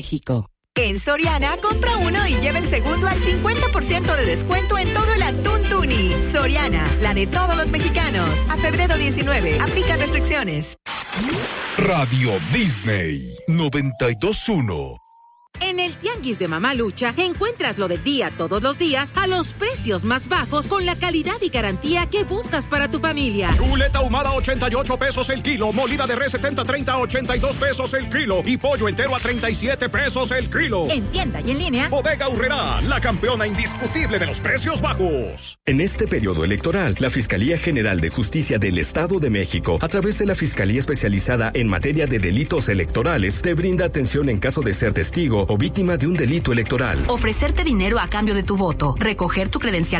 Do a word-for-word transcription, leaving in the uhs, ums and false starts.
México. En Soriana, compra uno y lleva el segundo al cincuenta por ciento de descuento en todo el atún Tuni. Soriana, la de todos los mexicanos. A febrero diecinueve, aplica restricciones. Radio Disney noventa y dos punto uno. En el Tianguis de Mamalucha encuentras lo del día todos los días a los precios más bajos con la calidad y garantía que buscas para tu familia. Chuleta ahumada ochenta y ocho pesos el kilo, molida de res setenta treinta a ochenta y dos pesos el kilo y pollo entero a treinta y siete pesos el kilo. En tienda y en línea. Bodega Aurrerá, la campeona indiscutible de los precios bajos. En este periodo electoral, la Fiscalía General de Justicia del Estado de México, a través de la Fiscalía Especializada en Materia de Delitos Electorales, te brinda atención en caso de ser testigo o víctima de un delito electoral. Ofrecerte dinero a cambio de tu voto, recoger tu credencial